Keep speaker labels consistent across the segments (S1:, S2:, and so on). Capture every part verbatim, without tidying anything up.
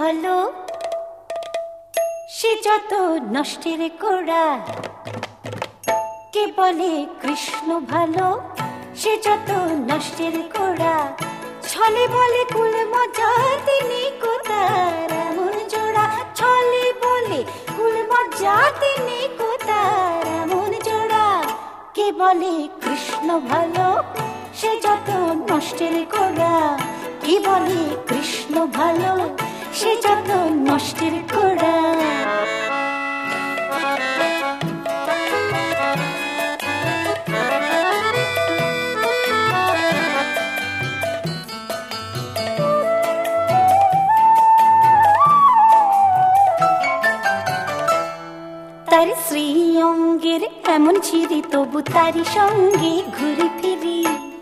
S1: ভালো সে যত নষ্টের গোড়া। কে বলে কৃষ্ণ ভালো সে যত নষ্টের গোড়া। ছলে বলে কুল মজা তিনি কোথার এমন জোড়া। ছলে বলে কুল মজা তিনি কোথার এমন জোড়া। কে বলে কৃষ্ণ ভালো সে যত নষ্টের গোড়া। কে বলে কৃষ্ণ ভালো সে যত নষ্টের গোড়া। তার শ্রী অঙ্গের এমন ছিরি তবু তারি সঙ্গে ঘুরে ফিরি।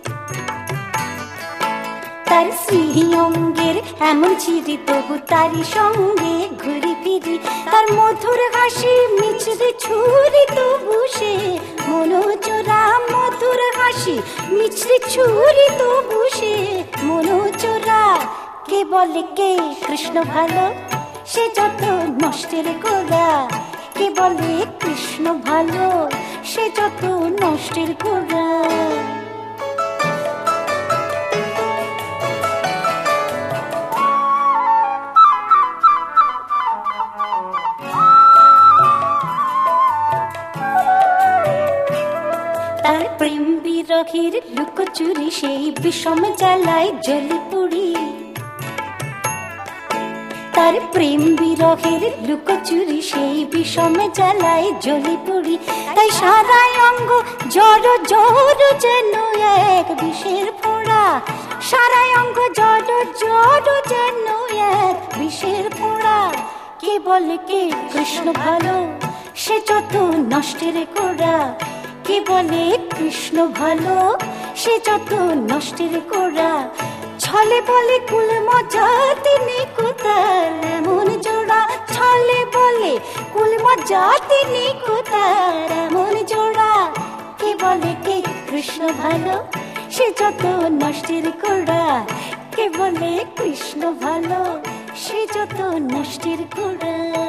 S1: তার শ্রী অঙ্গের এমন ছিরি তবু তারি সঙ্গে ঘুরে ফিরি। তার মধুর হাসি মিছরি ছুরি তবু সে মনোচোরা। মধুর হাসি মিছরি ছুরি তবু সে মনোচোরা। কে বলে কে কৃষ্ণ ভালো সে যত নষ্টের গোড়া। কে বলে কৃষ্ণ ভালো সে যত নষ্টের গোড়া। তার প্রেম বিরহের লুকোচুরি সেই বিষম জ্বালায় জ্বলে পুড়ি। তার প্রেম বিরহের লুকোচুরি সেই বিষম জ্বালায় জ্বলে পুড়ি। তাই সারা অঙ্গ জড় জড় যেন এক বিষের ফোঁড়া। সারা অঙ্গ জড় জড় যেন এক বিষের ফোঁড়া। কে বলে কে কৃষ্ণ ভালো সে যত নষ্টের গোড়া। কে বলে কৃষ্ণ ভালো সে যত নষ্টের গোড়া। ছলে বলে কুল মজা তিনি কোথার এমন জোড়া। ছলে বলে কুল মজা তিনি কোথার এমন জোড়া। কে বলে কে কৃষ্ণ ভালো সে যত নষ্টের গোড়া। কে বলে কৃষ্ণ ভালো সে যত নষ্টের গোড়া।